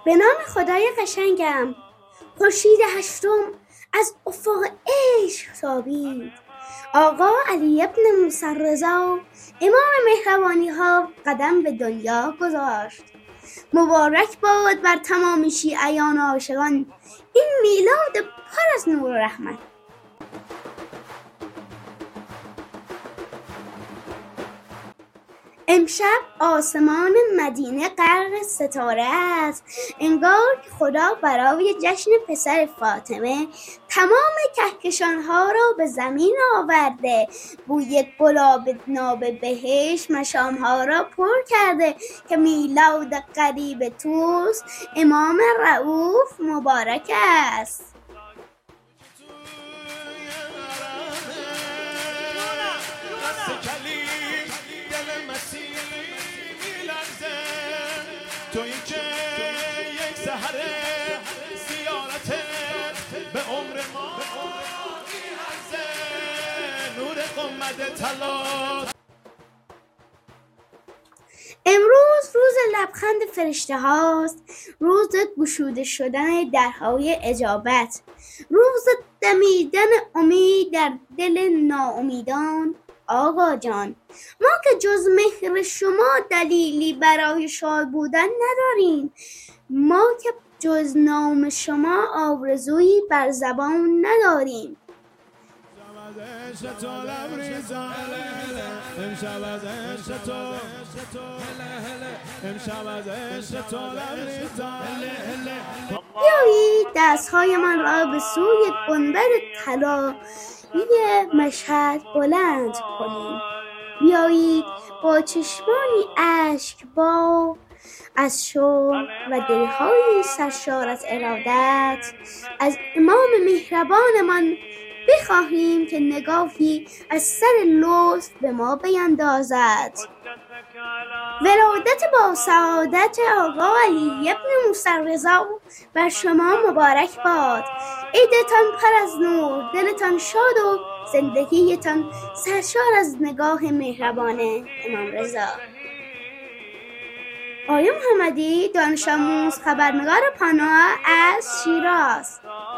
به نام خدای قشنگم. خورشید هشتم از افق عشق تابید. آقا علی ابن موسی رضا امام مهربانی ها قدم به دنیا گذاشت. مبارک باد بر تمام شیعیان عاشقان این میلاد پر از نور و رحمت. امشب آسمان مدینه غرق ستاره است. انگار که خدا برای جشن پسر فاطمه تمام کهکشان‌ها را به زمین آورده. بوی گلاب ناب بهشت مشام‌ها را پر کرده که میلاد قریب توست. امام رؤوف مبارک است. تویی که یک سحر زیارت به عمر ما می‌ارزه نور قمت طلا. امروز روز لبخند فرشته هاست، روز گشوده شدن درهای اجابت، روز دمیدن امید در دل ناامیدان. آقا جان، ما که جز مهر شما دلیلی برای شاد بودن نداریم. ما که جز نام شما آرزویی بر زبان نداریم. بیایید دستهایمان را به سوی گنبد طلایی مشهد بلند کنیم. بیایید با چشمانی اشکبار از شوق و دلهایی سرشار از ارادت از امام مهربانمان بخواهیم که نگاهی از سر لطف به ما بیندازد. ولادت با سعادت آقا علی ابن موسی رضا بر شما مبارک باد. عیدتان پر از نور، دلتان شاد و زندگیتان سرشار از نگاه مهربان امام رضا. آقای محمدی، دانش آموز، خبرنگار پانوها از شیراز.